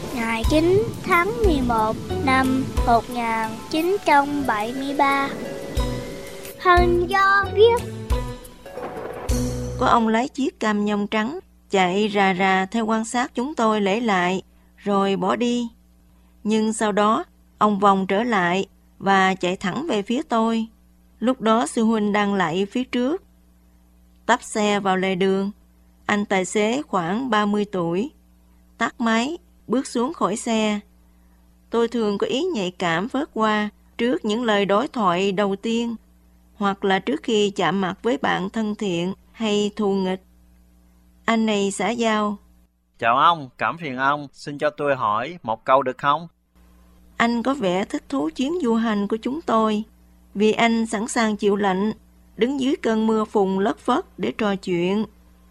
ngày 9 tháng 11 năm 1973. Hành do viết. Có ông lái chiếc cam nhông trắng, chạy rà rà theo quan sát chúng tôi lễ lại, rồi bỏ đi. Nhưng sau đó, ông vòng trở lại và chạy thẳng về phía tôi. Lúc đó sư huynh đang lạy phía trước. Tấp xe vào lề đường. Anh tài xế khoảng 30 tuổi. Tắt máy, bước xuống khỏi xe. Tôi thường có ý nhạy cảm vớt qua trước những lời đối thoại đầu tiên, hoặc là trước khi chạm mặt với bạn thân thiện hay thù nghịch. Anh này xã giao. Chào ông, cảm phiền ông, xin cho tôi hỏi một câu được không? Anh có vẻ thích thú chuyến du hành của chúng tôi, vì anh sẵn sàng chịu lạnh, đứng dưới cơn mưa phùn lất phất để trò chuyện.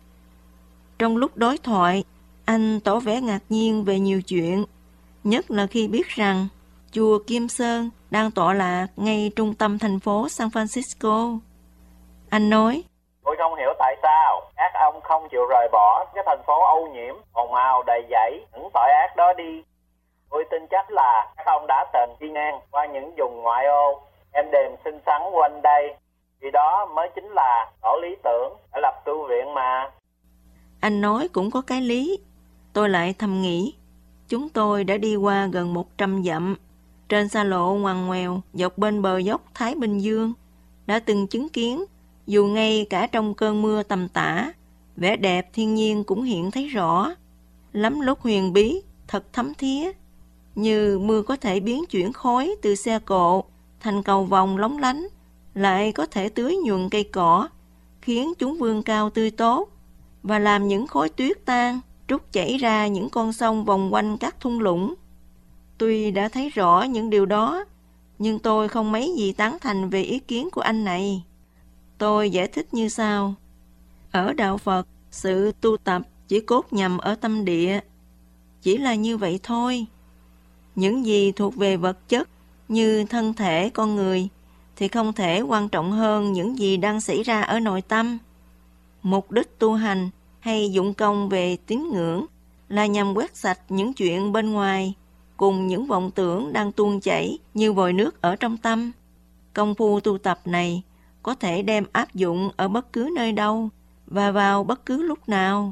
Trong lúc đối thoại, anh tỏ vẻ ngạc nhiên về nhiều chuyện, nhất là khi biết rằng chùa Kim Sơn đang tọa lạc ngay trung tâm thành phố San Francisco. Anh nói, tôi không hiểu tại sao các ông không chịu rời bỏ cái thành phố ô nhiễm, ồn ào đầy dẫy những tội ác đó đi. Tôi tin chắc là các ông đã từng đi ngang qua những vùng ngoại ô, êm đềm xinh xắn quanh đây. Vì đó mới chính là tổ lý tưởng để lập tu viện mà. Anh nói cũng có cái lý. Tôi lại thầm nghĩ, chúng tôi đã đi qua gần 100 dặm, trên xa lộ ngoằn ngoèo dọc bên bờ dốc Thái Bình Dương, đã từng chứng kiến, dù ngay cả trong cơn mưa tầm tã, vẻ đẹp thiên nhiên cũng hiện thấy rõ. Lắm lúc huyền bí, thật thấm thía, như mưa có thể biến chuyển khói từ xe cộ thành cầu vồng lóng lánh, lại có thể tưới nhuần cây cỏ, khiến chúng vươn cao tươi tốt, và làm những khối tuyết tan, trút chảy ra những con sông vòng quanh các thung lũng. Tuy đã thấy rõ những điều đó, nhưng tôi không mấy gì tán thành về ý kiến của anh này. Tôi giải thích như sau. Ở đạo Phật, sự tu tập chỉ cốt nhằm ở tâm địa. Chỉ là như vậy thôi. Những gì thuộc về vật chất, như thân thể con người, thì không thể quan trọng hơn những gì đang xảy ra ở nội tâm. Mục đích tu hành hay dụng công về tín ngưỡng là nhằm quét sạch những chuyện bên ngoài, cùng những vọng tưởng đang tuôn chảy như vòi nước ở trong tâm. Công phu tu tập này có thể đem áp dụng ở bất cứ nơi đâu và vào bất cứ lúc nào.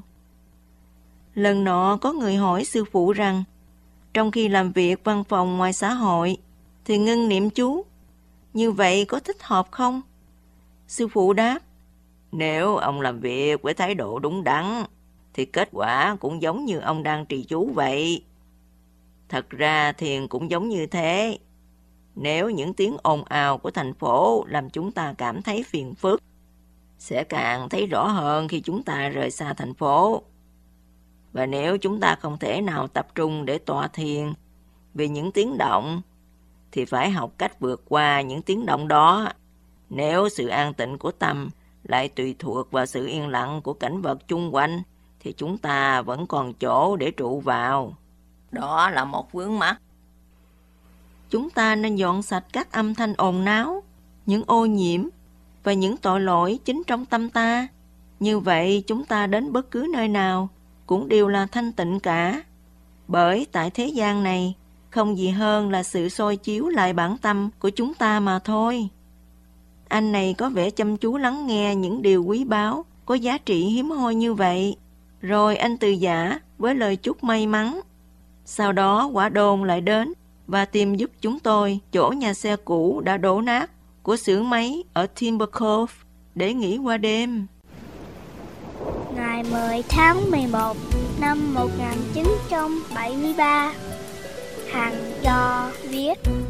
Lần nọ có người hỏi sư phụ rằng, trong khi làm việc văn phòng ngoài xã hội thì ngưng niệm chú, như vậy có thích hợp không? Sư phụ đáp, nếu ông làm việc với thái độ đúng đắn, thì kết quả cũng giống như ông đang trì chú vậy. Thật ra thiền cũng giống như thế. Nếu những tiếng ồn ào của thành phố làm chúng ta cảm thấy phiền phức, sẽ càng thấy rõ hơn khi chúng ta rời xa thành phố. Và nếu chúng ta không thể nào tập trung để tọa thiền vì những tiếng động, thì phải học cách vượt qua những tiếng động đó. Nếu sự an tịnh của tâm lại tùy thuộc vào sự yên lặng của cảnh vật chung quanh, thì chúng ta vẫn còn chỗ để trụ vào. Đó là một vướng mắc. Chúng ta nên dọn sạch các âm thanh ồn náo, những ô nhiễm và những tội lỗi chính trong tâm ta. Như vậy chúng ta đến bất cứ nơi nào cũng đều là thanh tịnh cả. Bởi tại thế gian này, không gì hơn là sự soi chiếu lại bản tâm của chúng ta mà thôi. Anh này có vẻ chăm chú lắng nghe những điều quý báu, có giá trị hiếm hoi như vậy. Rồi anh từ giã với lời chúc may mắn. Sau đó quả đôn lại đến và tìm giúp chúng tôi chỗ nhà xe cũ đã đổ nát của xưởng máy ở Timber Cove để nghỉ qua đêm. Ngày 10 tháng 11 năm 1973. Hàng do viết.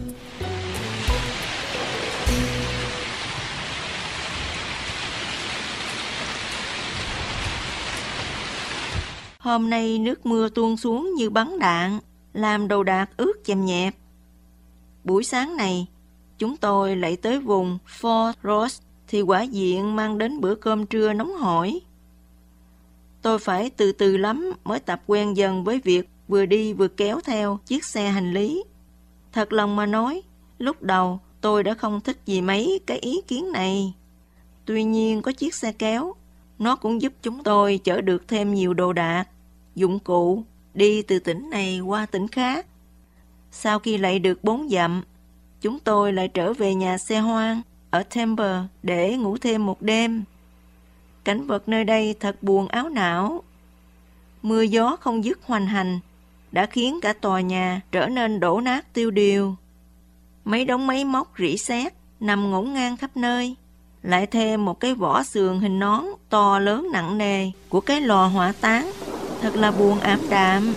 Hôm nay nước mưa tuôn xuống như bắn đạn, làm đồ đạc ướt chèm nhẹp. Buổi sáng này, chúng tôi lại tới vùng Fort Ross thì quả diện mang đến bữa cơm trưa nóng hổi. Tôi phải từ từ lắm mới tập quen dần với việc vừa đi vừa kéo theo chiếc xe hành lý. Thật lòng mà nói, lúc đầu tôi đã không thích gì mấy cái ý kiến này. Tuy nhiên có chiếc xe kéo, nó cũng giúp chúng tôi chở được thêm nhiều đồ đạc, dụng cụ đi từ tỉnh này qua tỉnh khác. Sau khi lại được 4 dặm, chúng tôi lại trở về nhà xe hoang ở Temple để ngủ thêm một đêm. Cảnh vật nơi đây thật buồn áo não. Mưa gió không dứt hoành hành đã khiến cả tòa nhà trở nên đổ nát tiêu điều. Mấy đống máy móc rỉ sét nằm ngổn ngang khắp nơi, lại thêm một cái vỏ sườn hình nón to lớn nặng nề của cái lò hỏa táng, thật là buồn ảm đạm.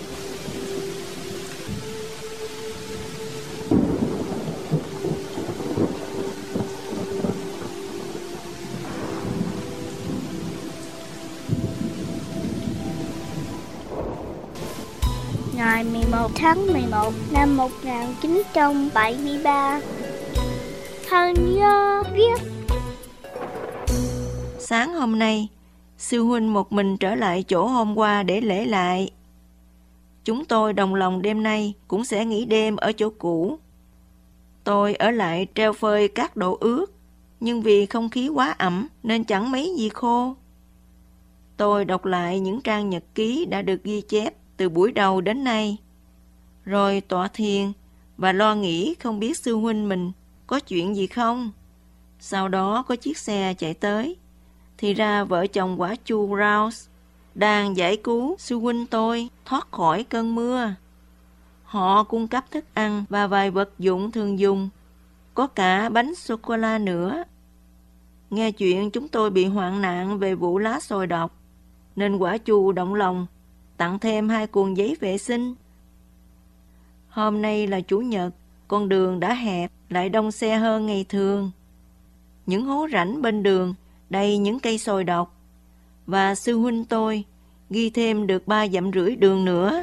Ngày 11 tháng 11 năm 1973. Thân do viết. Sáng hôm nay, sư huynh một mình trở lại chỗ hôm qua để lễ lại. Chúng tôi đồng lòng đêm nay cũng sẽ nghỉ đêm ở chỗ cũ. Tôi ở lại treo phơi các đồ ướt, nhưng vì không khí quá ẩm nên chẳng mấy gì khô. Tôi đọc lại những trang nhật ký đã được ghi chép từ buổi đầu đến nay, rồi tọa thiền và lo nghĩ không biết sư huynh mình có chuyện gì không. Sau đó có chiếc xe chạy tới, thì ra vợ chồng quả chu Rouse đang giải cứu sư huynh tôi thoát khỏi cơn mưa. Họ cung cấp thức ăn và vài vật dụng thường dùng, có cả bánh sô-cô-la nữa. Nghe chuyện chúng tôi bị hoạn nạn về vụ lá sồi độc, nên quả chu động lòng tặng thêm 2 cuộn giấy vệ sinh. Hôm nay là Chủ nhật, con đường đã hẹp, lại đông xe hơn ngày thường. Những hố rãnh bên đường đầy những cây sồi độc, và sư huynh tôi ghi thêm được 3,5 dặm đường nữa.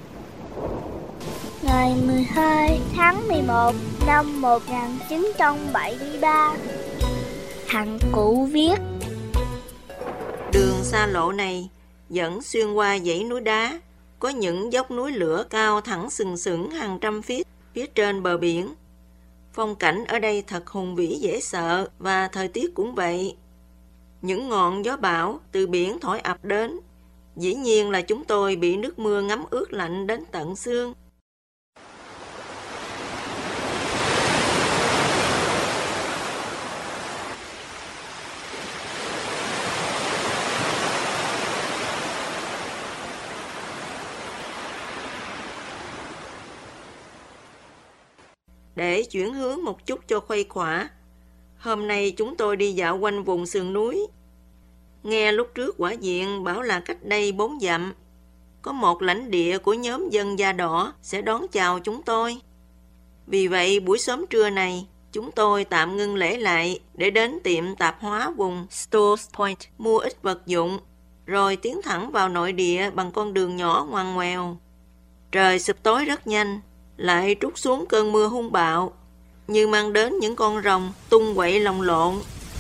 Ngày 12 tháng 11 năm 1973. Thằng cụ viết. Đường xa lộ này dẫn xuyên qua dãy núi đá, có những dốc núi lửa cao thẳng sừng sững hàng trăm feet phía trên bờ biển. Phong cảnh ở đây thật hùng vĩ dễ sợ, và thời tiết cũng vậy. Những ngọn gió bão từ biển thổi ập đến. Dĩ nhiên là chúng tôi bị nước mưa ngấm ướt lạnh đến tận xương. Để chuyển hướng một chút cho khuây khỏa, hôm nay chúng tôi đi dạo quanh vùng sườn núi. Nghe lúc trước quả diện bảo là cách đây 4 dặm, có một lãnh địa của nhóm dân da đỏ sẽ đón chào chúng tôi. Vì vậy buổi sớm trưa này, chúng tôi tạm ngưng lễ lại để đến tiệm tạp hóa vùng Stores Point mua ít vật dụng, rồi tiến thẳng vào nội địa bằng con đường nhỏ ngoằn ngoèo. Trời sụp tối rất nhanh, lại trút xuống cơn mưa hung bạo, như mang đến những con rồng tung quậy lồng lộn.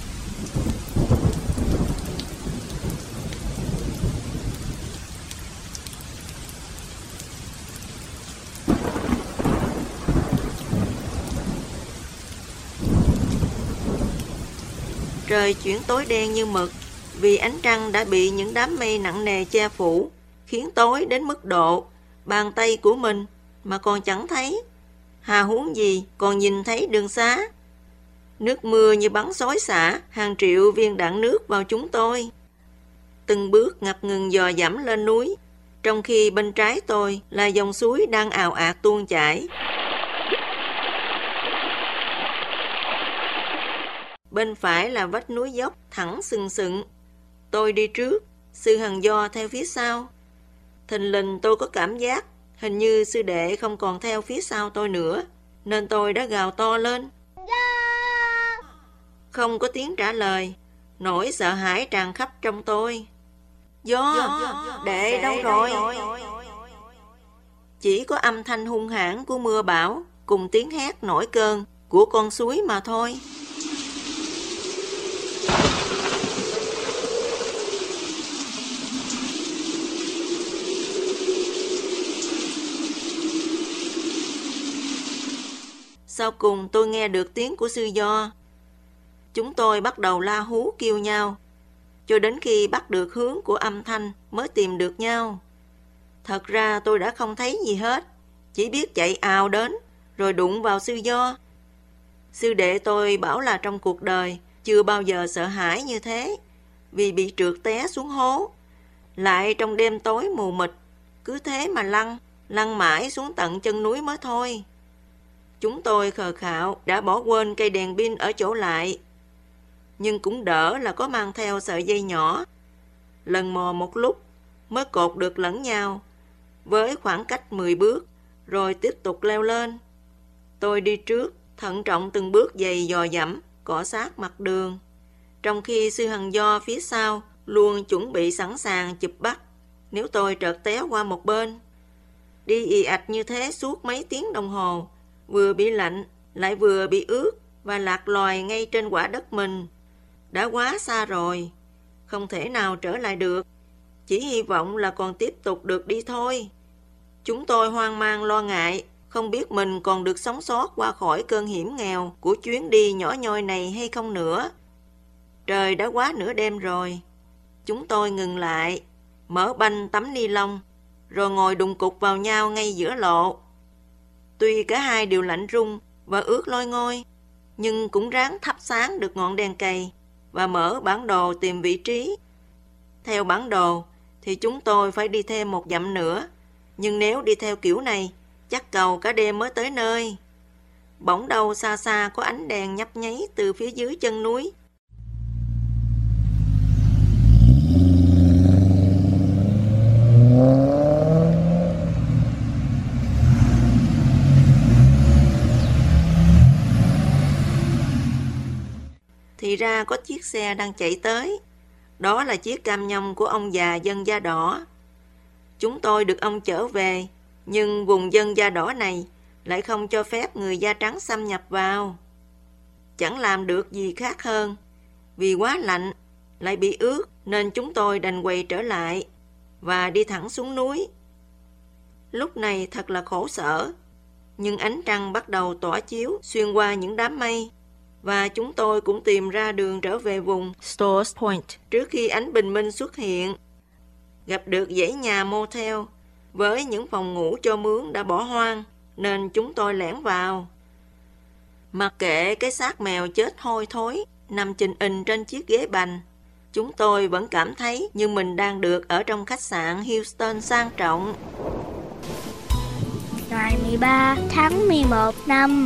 Trời chuyển tối đen như mực, vì ánh trăng đã bị những đám mây nặng nề che phủ, khiến tối đến mức độ bàn tay của mình mà còn chẳng thấy. Hà huống gì còn nhìn thấy đường xá. Nước mưa như bắn xối xả hàng triệu viên đạn nước vào chúng tôi. Từng bước ngập ngừng dò dẫm lên núi, trong khi bên trái tôi là dòng suối đang ào ạt tuôn chảy. Bên phải là vách núi dốc thẳng sừng sững. Tôi đi trước, sư Hằng Do theo phía sau. Thình lình tôi có cảm giác hình như sư đệ không còn theo phía sau tôi nữa, nên tôi đã gào to lên. Không có tiếng trả lời, nỗi sợ hãi tràn khắp trong tôi. Do, đệ đâu rồi? Chỉ có âm thanh hung hãn của mưa bão cùng tiếng hét nổi cơn của con suối mà thôi. Sau cùng tôi nghe được tiếng của sư Do. Chúng tôi bắt đầu la hú kêu nhau, cho đến khi bắt được hướng của âm thanh mới tìm được nhau. Thật ra tôi đã không thấy gì hết, chỉ biết chạy ào đến, rồi đụng vào sư Do. Sư đệ tôi bảo là trong cuộc đời chưa bao giờ sợ hãi như thế, vì bị trượt té xuống hố. Lại trong đêm tối mù mịt, cứ thế mà lăn mãi xuống tận chân núi mới thôi. Chúng tôi khờ khạo đã bỏ quên cây đèn pin ở chỗ lại, nhưng cũng đỡ là có mang theo sợi dây nhỏ. Lần mò một lúc mới cột được lẫn nhau với khoảng cách 10 bước, rồi tiếp tục leo lên. Tôi đi trước, thận trọng từng bước giày dò dẫm, cọ sát mặt đường, trong khi sư Hằng Do phía sau luôn chuẩn bị sẵn sàng chụp bắt nếu tôi trợt té qua một bên. Đi ì ạch như thế suốt mấy tiếng đồng hồ, vừa bị lạnh, lại vừa bị ướt và lạc loài ngay trên quả đất mình. Đã quá xa rồi, không thể nào trở lại được, chỉ hy vọng là còn tiếp tục được đi thôi. Chúng tôi hoang mang lo ngại, không biết mình còn được sống sót qua khỏi cơn hiểm nghèo của chuyến đi nhỏ nhoi này hay không nữa. Trời đã quá nửa đêm rồi. Chúng tôi ngừng lại, mở banh tấm ni lông, rồi ngồi đùng cục vào nhau ngay giữa lộ. Tuy cả hai đều lạnh run và ướt lôi ngôi, nhưng cũng ráng thắp sáng được ngọn đèn cầy và mở bản đồ tìm vị trí. Theo bản đồ thì chúng tôi phải đi thêm 1 dặm nữa, nhưng nếu đi theo kiểu này, chắc cầu cả đêm mới tới nơi. Bỗng đâu xa xa có ánh đèn nhấp nháy từ phía dưới chân núi. Thì ra có chiếc xe đang chạy tới. Đó là chiếc cam nhông của ông già dân da đỏ. Chúng tôi được ông chở về, nhưng vùng dân da đỏ này lại không cho phép người da trắng xâm nhập vào. Chẳng làm được gì khác hơn, vì quá lạnh, lại bị ướt, nên chúng tôi đành quay trở lại và đi thẳng xuống núi. Lúc này thật là khổ sở, nhưng ánh trăng bắt đầu tỏa chiếu xuyên qua những đám mây, và chúng tôi cũng tìm ra đường trở về vùng Stores Point trước khi ánh bình minh xuất hiện. Gặp được dãy nhà motel với những phòng ngủ cho mướn đã bỏ hoang, nên chúng tôi lẻn vào. Mặc kệ cái xác mèo chết hôi thối nằm chình ình trên chiếc ghế bành, chúng tôi vẫn cảm thấy như mình đang được ở trong khách sạn Houston sang trọng. Ngày 13 tháng 11 năm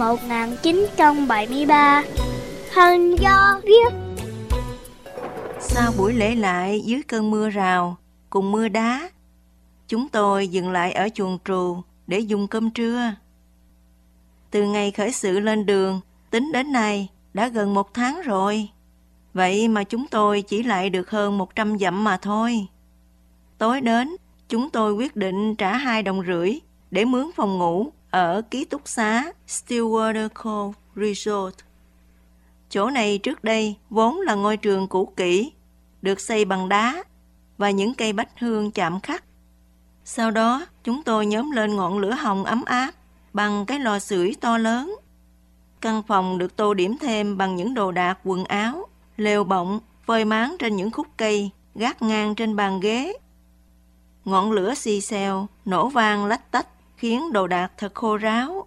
1973, Hằng Do viết. Sau buổi lễ lại dưới cơn mưa rào cùng mưa đá, chúng tôi dừng lại ở chuồng trù để dùng cơm trưa. Từ ngày khởi sự lên đường, tính đến nay đã gần 1 tháng rồi. Vậy mà chúng tôi chỉ lại được hơn 100 dặm mà thôi. Tối đến, chúng tôi quyết định trả 2,5 đồng để mướn phòng ngủ ở ký túc xá Stillwater Cove Resort. Chỗ này trước đây vốn là ngôi trường cũ kỹ, được xây bằng đá và những cây bách hương chạm khắc. Sau đó, chúng tôi nhóm lên ngọn lửa hồng ấm áp bằng cái lò sưởi to lớn. Căn phòng được tô điểm thêm bằng những đồ đạc quần áo, lều bọng, phơi máng trên những khúc cây, gác ngang trên bàn ghế. Ngọn lửa xì xèo, nổ vang lách tách, khiến đồ đạc thật khô ráo.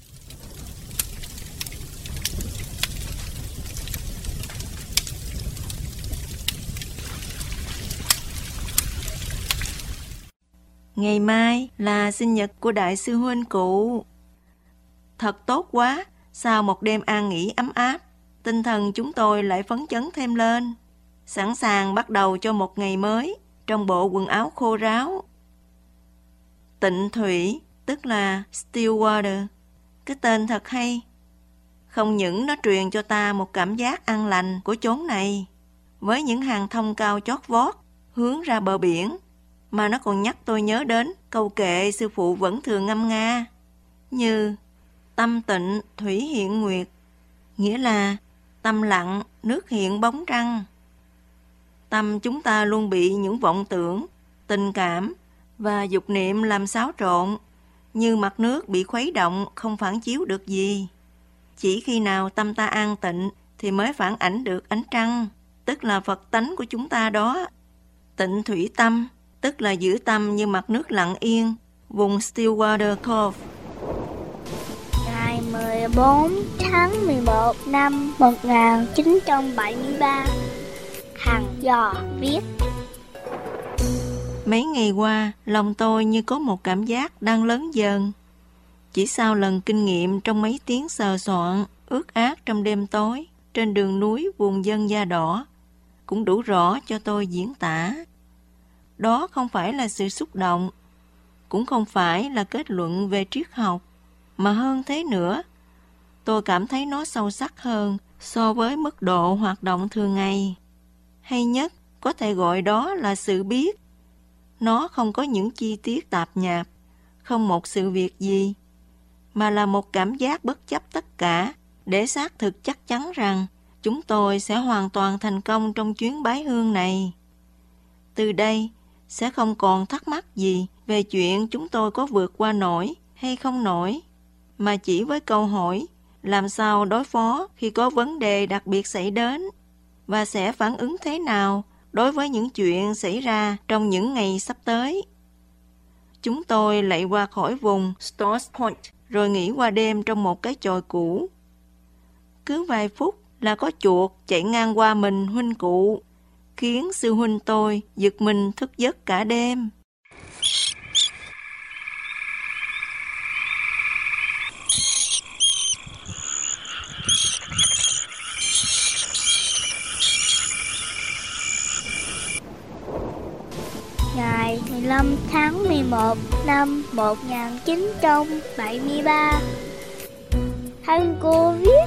Ngày mai là sinh nhật của đại sư huynh cụ. Thật tốt quá, sau một đêm an nghỉ ấm áp, tinh thần chúng tôi lại phấn chấn thêm lên, sẵn sàng bắt đầu cho một ngày mới trong bộ quần áo khô ráo. Tịnh Thủy, tức là Stillwater, cái tên thật hay. Không những nó truyền cho ta một cảm giác an lành của chốn này, với những hàng thông cao chót vót hướng ra bờ biển, mà nó còn nhắc tôi nhớ đến câu kệ sư phụ vẫn thường ngâm nga, như tâm tịnh thủy hiện nguyệt, nghĩa là tâm lặng nước hiện bóng trăng. Tâm chúng ta luôn bị những vọng tưởng, tình cảm và dục niệm làm xáo trộn, như mặt nước bị khuấy động không phản chiếu được gì. Chỉ khi nào tâm ta an tịnh thì mới phản ảnh được ánh trăng, tức là Phật tánh của chúng ta đó. Tịnh thủy tâm tức là giữ tâm như mặt nước lặng yên, vùng Stillwater Cove. Ngày 14 tháng 11 năm 1973, Hằng Do viết. Mấy ngày qua, lòng tôi như có một cảm giác đang lớn dần. Chỉ sau lần kinh nghiệm trong mấy tiếng sờ soạn, ướt át trong đêm tối, trên đường núi vùng dân da đỏ, cũng đủ rõ cho tôi diễn tả. Đó không phải là sự xúc động, cũng không phải là kết luận về triết học, mà hơn thế nữa, tôi cảm thấy nó sâu sắc hơn so với mức độ hoạt động thường ngày. Hay nhất, có thể gọi đó là sự biết. Nó không có những chi tiết tạp nhạp, không một sự việc gì, mà là một cảm giác bất chấp tất cả để xác thực chắc chắn rằng chúng tôi sẽ hoàn toàn thành công trong chuyến bái hương này. Từ đây, sẽ không còn thắc mắc gì về chuyện chúng tôi có vượt qua nổi hay không nổi, mà chỉ với câu hỏi làm sao đối phó khi có vấn đề đặc biệt xảy đến, và sẽ phản ứng thế nào đối với những chuyện xảy ra trong những ngày sắp tới. Chúng tôi lạy qua khỏi vùng Stores Point, rồi nghỉ qua đêm trong một cái chòi cũ. Cứ vài phút là có chuột chạy ngang qua mình huynh cụ, khiến sư huynh tôi giật mình thức giấc cả đêm. Ngày 15 tháng 11 năm 1973, thân cô viết.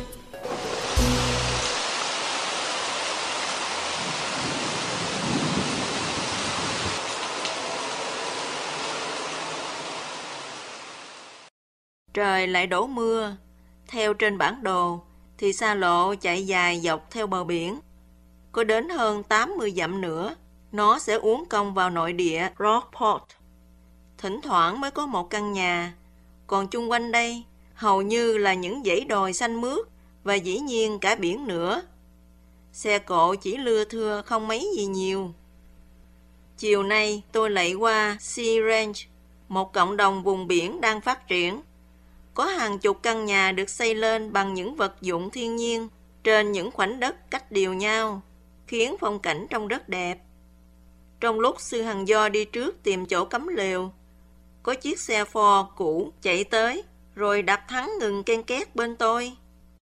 Trời lại đổ mưa. Theo trên bản đồ, thì xa lộ chạy dài dọc theo bờ biển. Có đến hơn 80 dặm nữa, nó sẽ uốn cong vào nội địa Rockport. Thỉnh thoảng mới có một căn nhà, còn chung quanh đây hầu như là những dãy đồi xanh mướt và dĩ nhiên cả biển nữa. Xe cộ chỉ lưa thưa không mấy gì nhiều. Chiều nay tôi lạy qua Sea Ranch, một cộng đồng vùng biển đang phát triển. Có hàng chục căn nhà được xây lên bằng những vật dụng thiên nhiên trên những khoảnh đất cách đều nhau, khiến phong cảnh trông rất đẹp. Trong lúc sư Hằng Do đi trước tìm chỗ cắm lều, có chiếc xe Ford cũ chạy tới, rồi đập thắng ngừng ken két bên tôi.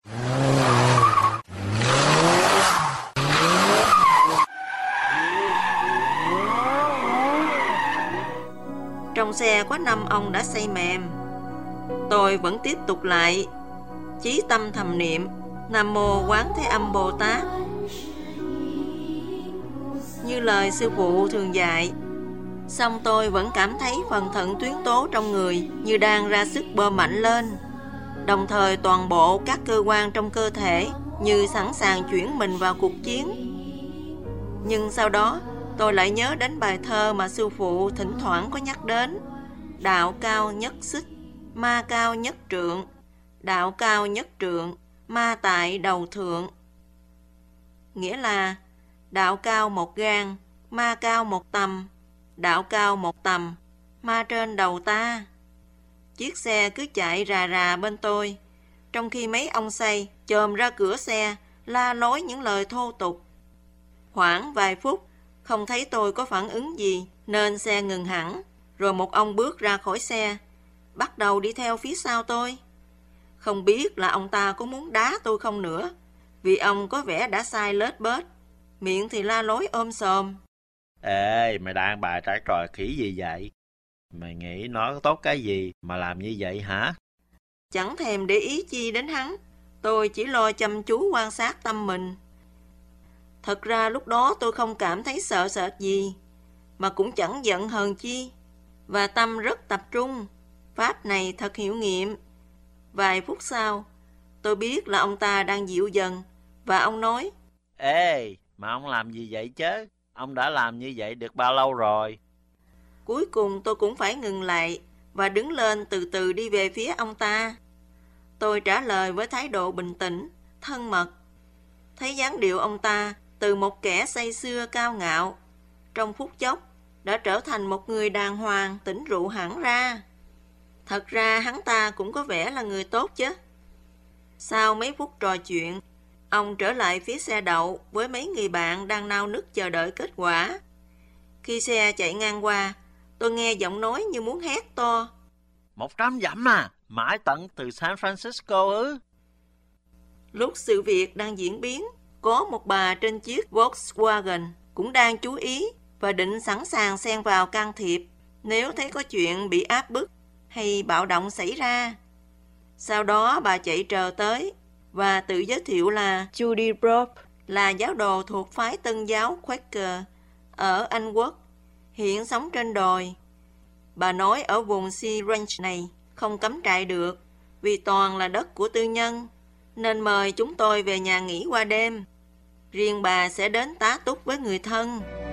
Trong xe có 5 ông đã say mềm. Tôi vẫn tiếp tục lại, chí tâm thầm niệm Nam Mô Quán Thế Âm Bồ Tát, như lời sư phụ thường dạy. Xong tôi vẫn cảm thấy phần thận tuyến tố trong người như đang ra sức bơm mạnh lên, đồng thời toàn bộ các cơ quan trong cơ thể như sẵn sàng chuyển mình vào cuộc chiến. Nhưng sau đó tôi lại nhớ đến bài thơ mà sư phụ thỉnh thoảng có nhắc đến: đạo cao nhất xích, ma cao nhất trượng, đạo cao nhất trượng, ma tại đầu thượng. Nghĩa là đạo cao một gang, ma cao một tầm, đạo cao một tầm, ma trên đầu ta. Chiếc xe cứ chạy rà rà bên tôi, trong khi mấy ông say chồm ra cửa xe la lối những lời thô tục. Khoảng vài phút không thấy tôi có phản ứng gì nên xe ngừng hẳn, rồi một ông bước ra khỏi xe, bắt đầu đi theo phía sau tôi. Không biết là ông ta có muốn đá tôi không nữa, vì ông có vẻ đã sai lết bết, miệng thì la lối ôm sòm. Ê, mày đang bài trái trò khỉ gì vậy? Mày nghĩ nó có tốt cái gì mà làm như vậy hả? Chẳng thèm để ý chi đến hắn, tôi chỉ lo chăm chú quan sát tâm mình. Thật ra lúc đó tôi không cảm thấy sợ sệt gì, mà cũng chẳng giận hờn chi, và tâm rất tập trung. Pháp này thật hiệu nghiệm. Vài phút sau, tôi biết là ông ta đang dịu dần, và ông nói: Ê, mà ông làm gì vậy chứ? Ông đã làm như vậy được bao lâu rồi? Cuối cùng tôi cũng phải ngừng lại và đứng lên từ từ đi về phía ông ta. Tôi trả lời với thái độ bình tĩnh, thân mật. Thấy dáng điệu ông ta từ một kẻ say sưa cao ngạo, trong phút chốc đã trở thành một người đàng hoàng, tỉnh rượu hẳn ra. Thật ra hắn ta cũng có vẻ là người tốt chứ. Sau mấy phút trò chuyện, ông trở lại phía xe đậu với mấy người bạn đang nao nức chờ đợi kết quả. Khi xe chạy ngang qua, tôi nghe giọng nói như muốn hét to. 100 dặm à? Mãi tận từ San Francisco ư? Lúc sự việc đang diễn biến, có một bà trên chiếc Volkswagen cũng đang chú ý và định sẵn sàng xen vào can thiệp nếu thấy có chuyện bị áp bức hay bạo động xảy ra. Sau đó bà chạy trờ tới và tự giới thiệu là Judy Brock, là giáo đồ thuộc phái Tân giáo Quaker ở Anh Quốc, hiện sống trên đồi. Bà nói ở vùng Sea Range này không cắm trại được vì toàn là đất của tư nhân, nên mời chúng tôi về nhà nghỉ qua đêm. Riêng bà sẽ đến tá túc với người thân.